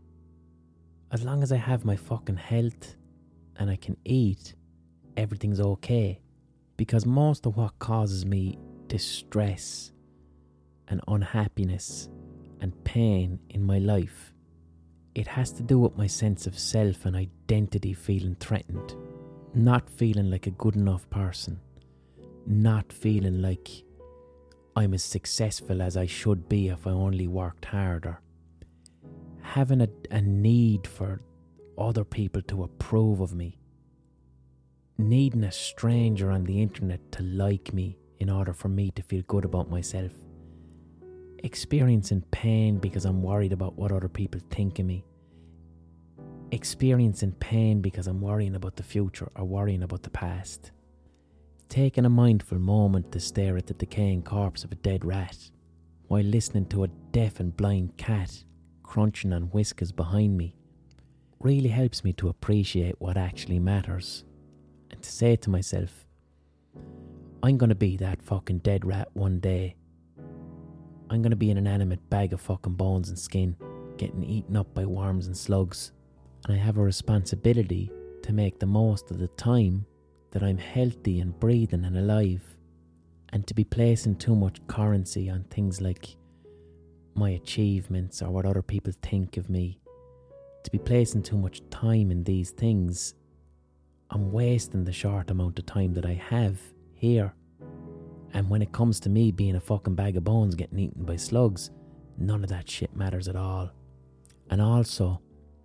as long as I have my fucking health and I can eat, everything's okay. Because most of what causes me distress and unhappiness and pain in my life, it has to do with my sense of self and identity feeling threatened. Not feeling like a good enough person. Not feeling like I'm as successful as I should be if I only worked harder. Having a need for other people to approve of me. Needing a stranger on the internet to like me in order for me to feel good about myself. Experiencing pain because I'm worried about what other people think of me. Experiencing pain because I'm worrying about the future or worrying about the past. Taking a mindful moment to stare at the decaying corpse of a dead rat while listening to a deaf and blind cat crunching on whiskers behind me really helps me to appreciate what actually matters, and to say to myself, I'm going to be that fucking dead rat one day. I'm going to be an inanimate bag of fucking bones and skin, getting eaten up by worms and slugs. And I have a responsibility to make the most of the time that I'm healthy and breathing and alive, and to be placing too much currency on things like my achievements or what other people think of me. To be placing too much time in these things, I'm wasting the short amount of time that I have here. And when it comes to me being a fucking bag of bones getting eaten by slugs, none of that shit matters at all. And also,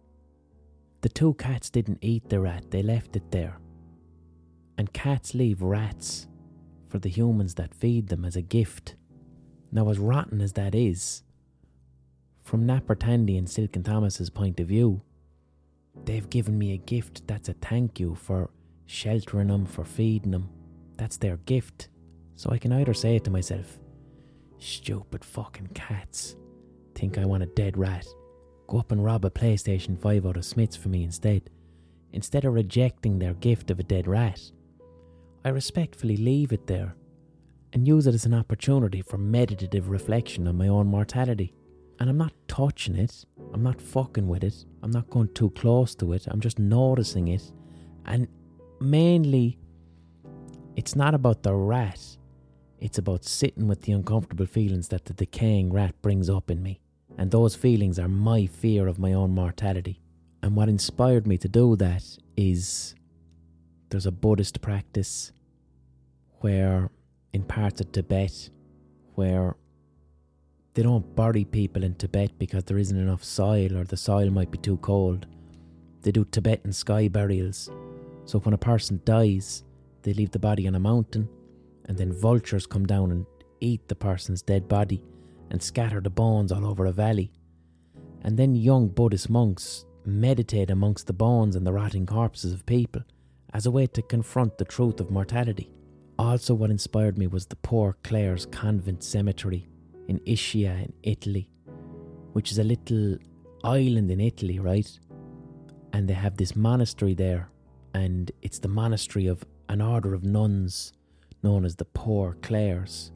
the 2 cats didn't eat the rat, they left it there. And cats leave rats for the humans that feed them as a gift. Now, as rotten as that is, from Napper Tandy and Silk and Thomas's point of view, they've given me a gift that's a thank you for sheltering them, for feeding them. That's their gift. So I can either say to myself, stupid fucking cats, think I want a dead rat, go up and rob a PlayStation 5 out of Smith's for me instead of rejecting their gift of a dead rat. I respectfully leave it there and use it as an opportunity for meditative reflection on my own mortality. And I'm not touching it, I'm not fucking with it, I'm not going too close to it, I'm just noticing it. And mainly, it's not about the rat, it's about sitting with the uncomfortable feelings that the decaying rat brings up in me. And those feelings are my fear of my own mortality. And what inspired me to do that is there's a Buddhist practice where in parts of Tibet where they don't bury people in Tibet because there isn't enough soil or the soil might be too cold. They do Tibetan sky burials. So when a person dies, they leave the body on a mountain and then vultures come down and eat the person's dead body and scatter the bones all over a valley. And then young Buddhist monks meditate amongst the bones and the rotting corpses of people as a way to confront the truth of mortality. Also, what inspired me was the Poor Clare's Convent Cemetery in Ischia in Italy, which is a little island in Italy, right? And they have this monastery there, and it's the monastery of an order of nuns known as the Poor Clares.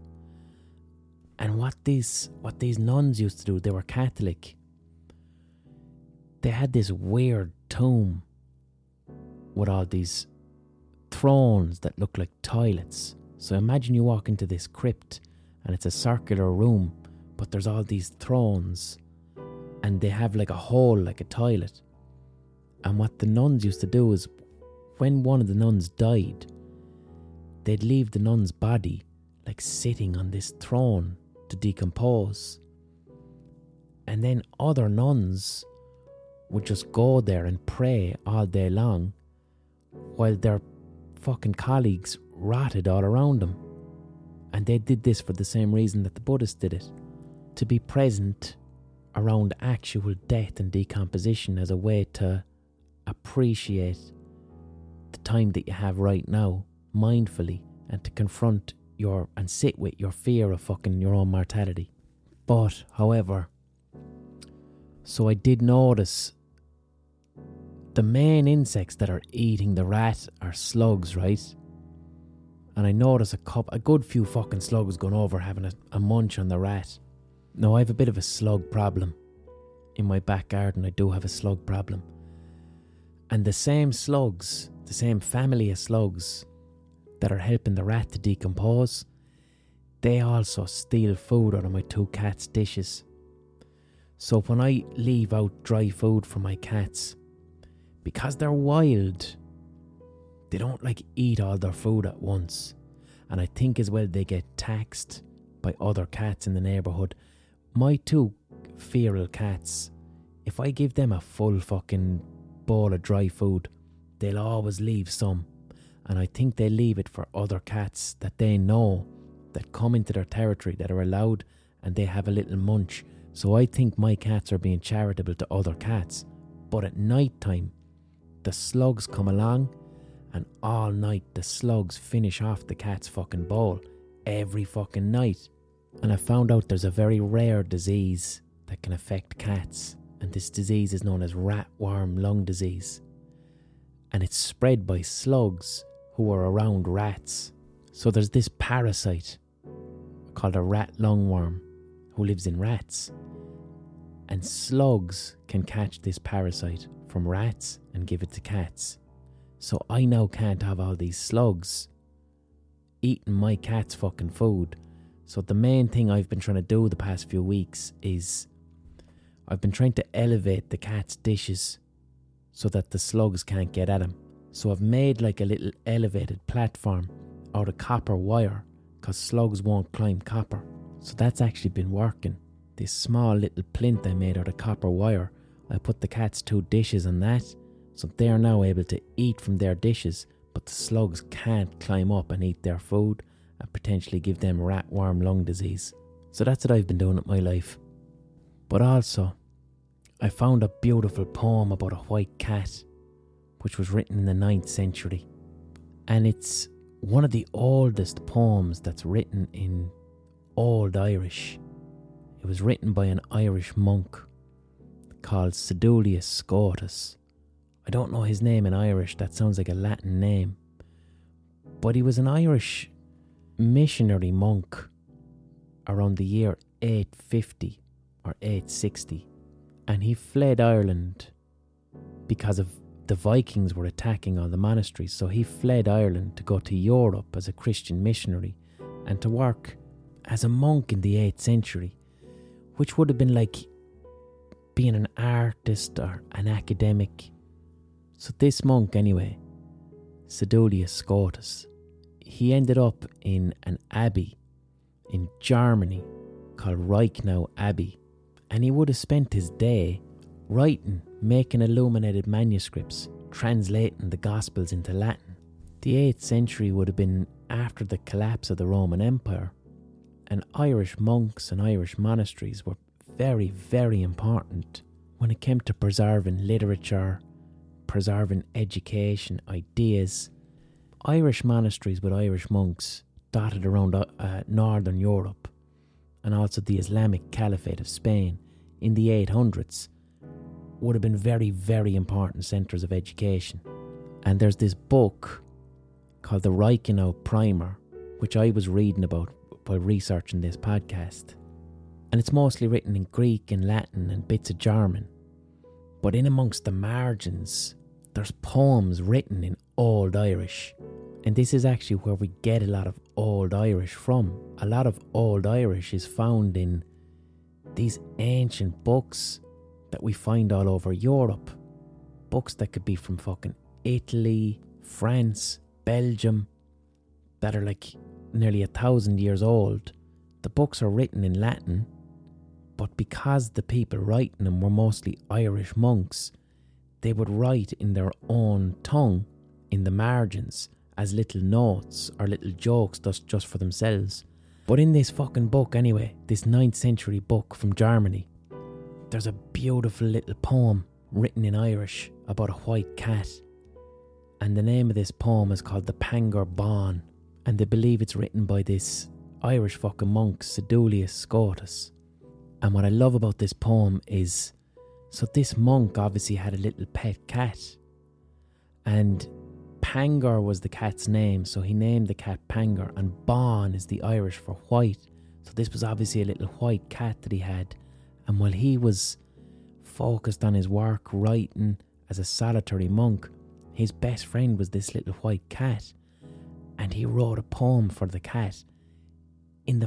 And what these nuns used to do, they were Catholic. They had this weird tomb with all these thrones that look like toilets. So imagine you walk into this crypt and it's a circular room, but there's all these thrones and they have like a hole like a toilet. And what the nuns used to do is when one of the nuns died, they'd leave the nun's body like sitting on this throne to decompose. And then other nuns would just go there and pray all day long while their fucking colleagues rotted all around them. And they did this for the same reason that the Buddhists did it, to be present around actual death and decomposition as a way to appreciate the time that you have right now mindfully and to confront and sit with your fear of fucking your own mortality. But, however, so I did notice the main insects that are eating the rat are slugs, right? And I noticed a good few fucking slugs going over having a munch on the rat. Now, I have a bit of a slug problem. In my back garden, I do have a slug problem. And the same slugs, the same family of slugs that are helping the rat to decompose, they also steal food out of my 2 cats' dishes. So when I leave out dry food for my cats, because they're wild, they don't eat all their food at once. And I think as well they get taxed by other cats in the neighbourhood. My 2 feral cats, if I give them a full fucking bowl of dry food, they'll always leave some. And I think they leave it for other cats that they know that come into their territory that are allowed, and they have a little munch. So I think my cats are being charitable to other cats. But at night time, the slugs come along, and all night the slugs finish off the cat's fucking bowl every fucking night. And I found out there's a very rare disease that can affect cats, and this disease is known as ratworm lung disease. And it's spread by slugs who are around rats. So there's this parasite called a rat lungworm who lives in rats. And slugs can catch this parasite from rats and give it to cats. So I now can't have all these slugs eating my cat's fucking food. So the main thing I've been trying to do the past few weeks is I've been trying to elevate the cat's dishes so that the slugs can't get at them. So I've made like a little elevated platform out of copper wire because slugs won't climb copper. So that's actually been working. This small little plinth I made out of copper wire, I put the cats 2 dishes on that, so they're now able to eat from their dishes, but the slugs can't climb up and eat their food and potentially give them ratworm lung disease. So that's what I've been doing with my life. But also, I found a beautiful poem about a white cat, which was written in the 9th century. And it's one of the oldest poems that's written in Old Irish. It was written by an Irish monk called Sedulius Scotus. I don't know his name in Irish, that sounds like a Latin name. But he was an Irish missionary monk around the year 850 or 860. And he fled Ireland because of the Vikings were attacking all the monasteries. So he fled Ireland to go to Europe as a Christian missionary and to work as a monk in the 8th century, which would have been like being an artist or an academic. So this monk anyway, Sedulius Scotus, he ended up in an abbey in Germany called Reichenau Abbey, and he would have spent his day writing, making illuminated manuscripts, translating the Gospels into Latin. The 8th century would have been after the collapse of the Roman Empire, and Irish monks and Irish monasteries were very, very important when it came to preserving literature, preserving education, ideas. Irish monasteries with Irish monks dotted around Northern Europe and also the Islamic Caliphate of Spain in the 800s would have been very, very important centres of education. And there's this book called the Reichenau Primer, which I was reading about while researching this podcast. And it's mostly written in Greek and Latin and bits of German. But in amongst the margins, there's poems written in Old Irish. And this is actually where we get a lot of Old Irish from. A lot of Old Irish is found in these ancient books that we find all over Europe. Books that could be from fucking Italy, France, Belgium, that are like nearly 1,000 years old. The books are written in Latin, but because the people writing them were mostly Irish monks, they would write in their own tongue in the margins as little notes or little jokes just for themselves. But in this fucking book anyway, this 9th century book from Germany, there's a beautiful little poem written in Irish about a white cat. And the name of this poem is called the Pangur Bán. And they believe it's written by this Irish fucking monk, Sedulius Scotus. And what I love about this poem is, so this monk obviously had a little pet cat. And Pangur was the cat's name, so he named the cat Pangur. And Bán is the Irish for white. So this was obviously a little white cat that he had. And while he was focused on his work, writing as a solitary monk, his best friend was this little white cat. And he wrote a poem for the cat in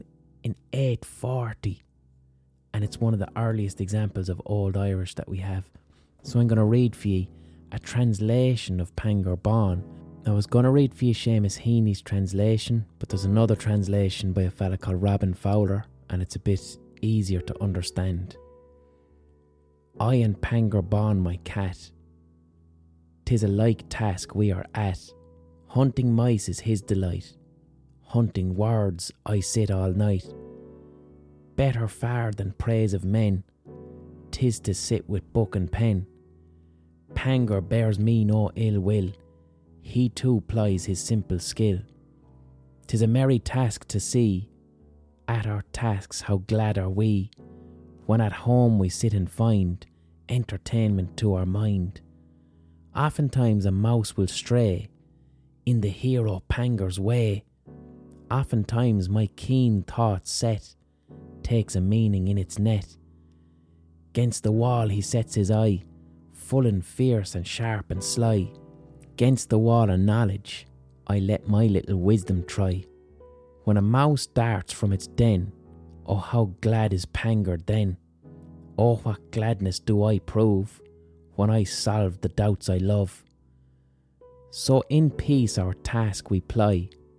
840. And it's one of the earliest examples of Old Irish that we have. So I'm going to read for you a translation of Pangur Bán. I was going to read for you Seamus Heaney's translation, but there's another translation by a fella called Robin Fowler, and it's a bit easier to understand. I and Pangur Bán, my cat, 'tis a like task we are at. Hunting mice is his delight. Hunting words I sit all night. Better far than praise of men, 'tis to sit with book and pen. Pangur bears me no ill will, he too plies his simple skill. 'Tis a merry task to see, at our tasks how glad are we, when at home we sit and find entertainment to our mind. Oftentimes a mouse will stray in the hero Pangur's way. Oftentimes my keen thought set takes a meaning in its net. 'Gainst the wall he sets his eye, full and fierce and sharp and sly. 'Gainst the wall of knowledge I let my little wisdom try. When a mouse darts from its den, oh how glad is Pangur then. Oh what gladness do I prove when I solve the doubts I love. So in peace our task we ply,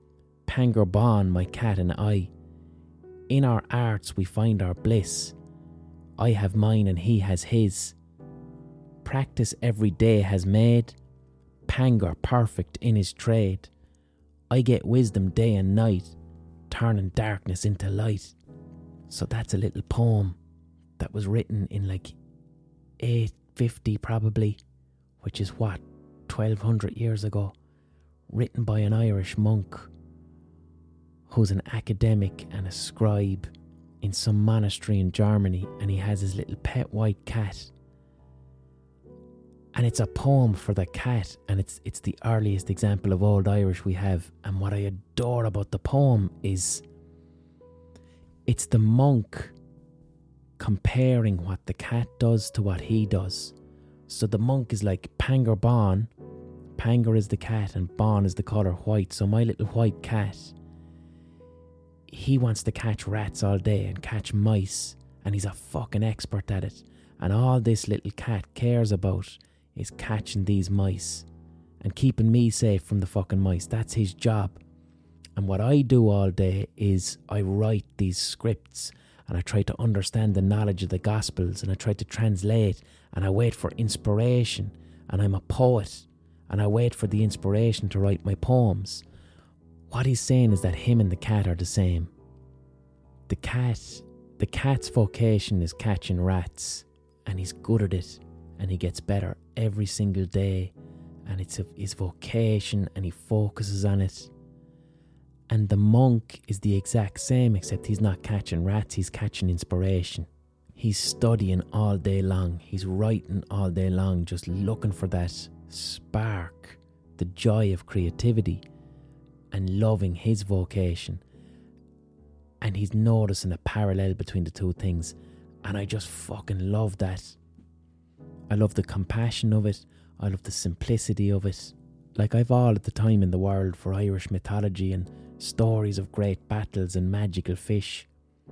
Pangur Bán, my cat and I. In our arts we find our bliss. I have mine and he has his. Practice every day has made Pangur perfect in his trade. I get wisdom day and night, turning darkness into light. So that's a little poem that was written in like 850 probably, which is what, 1200 years ago, written by an Irish monk who's an academic and a scribe in some monastery in Germany, and he has his little pet white cat. And it's a poem for the cat, and it's the earliest example of Old Irish we have. And what I adore about the poem is it's the monk comparing what the cat does to what he does. So the monk is like Pangur Bán. Pangur is the cat and Bán is the colour white. So my little white cat, he wants to catch rats all day and catch mice, and he's a fucking expert at it. And all this little cat cares about is catching these mice and keeping me safe from the fucking mice. That's his job. And what I do all day is I write these scripts and I try to understand the knowledge of the Gospels, and I try to translate, and I wait for inspiration. And I'm a poet and I wait for the inspiration to write my poems. What he's saying is that him and the cat are the same. The cat's vocation is catching rats, and he's good at it, and he gets better every single day, and it's his vocation, and he focuses on it. And the monk is the exact same, except he's not catching rats, he's catching inspiration. He's studying all day long, he's writing all day long, just looking for that spark, the joy of creativity, and loving his vocation. And he's noticing a parallel between the two things, and I just fucking love that. I love the compassion of it, I love the simplicity of it. Like, I've all of the time in the world for Irish mythology and stories of great battles and magical fish.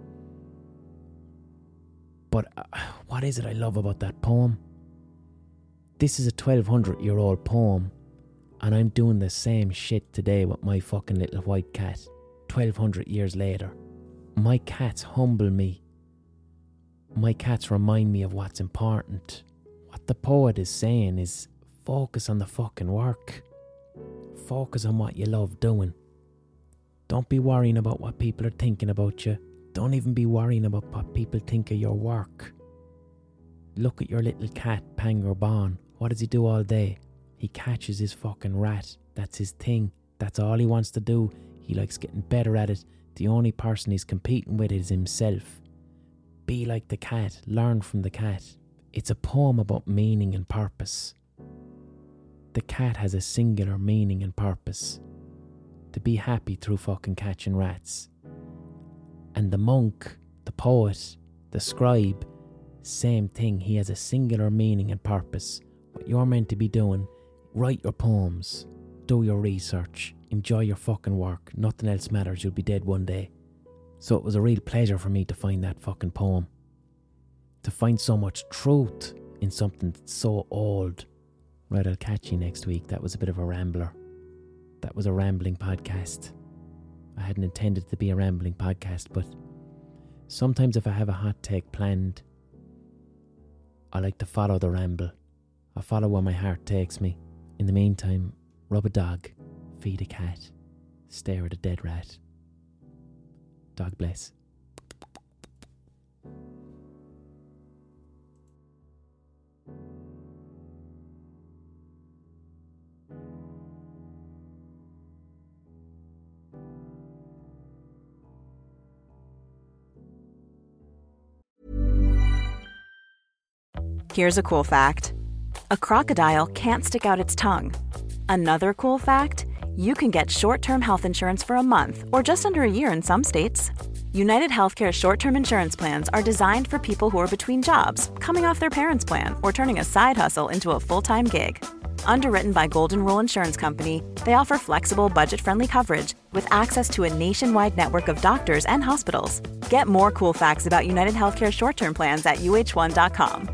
But what is it I love about that poem? This is a 1200-year-old poem, and I'm doing the same shit today with my fucking little white cat, 1200 years later. My cats humble me. My cats remind me of what's important. What the poet is saying is, focus on the fucking work. Focus on what you love doing. Don't be worrying about what people are thinking about you. Don't even be worrying about what people think of your work. Look at your little cat, Pangur Bán. What does he do all day? He catches his fucking rat. That's his thing. That's all he wants to do. He likes getting better at it. The only person he's competing with is himself. Be like the cat. Learn from the cat. It's a poem about meaning and purpose. The cat has a singular meaning and purpose. To be happy through fucking catching rats. And the monk, the poet, the scribe, same thing. He has a singular meaning and purpose. What you're meant to be doing, write your poems, do your research, enjoy your fucking work. Nothing else matters. You'll be dead one day. So it was a real pleasure for me to find that fucking poem. To find so much truth in something that's so old. Right, I'll catch you next week. That was a bit of a rambler. That was a rambling podcast. I hadn't intended to be a rambling podcast, but sometimes if I have a hot take planned, I like to follow the ramble. I follow where my heart takes me. In the meantime, rub a dog, feed a cat, stare at a dead rat. Dog bless. Here's a cool fact. A crocodile can't stick out its tongue. Another cool fact, you can get short-term health insurance for a month or just under a year in some states. United Healthcare short-term insurance plans are designed for people who are between jobs, coming off their parents' plan, or turning a side hustle into a full-time gig. Underwritten by Golden Rule Insurance Company, they offer flexible, budget-friendly coverage with access to a nationwide network of doctors and hospitals. Get more cool facts about United Healthcare short-term plans at uh1.com.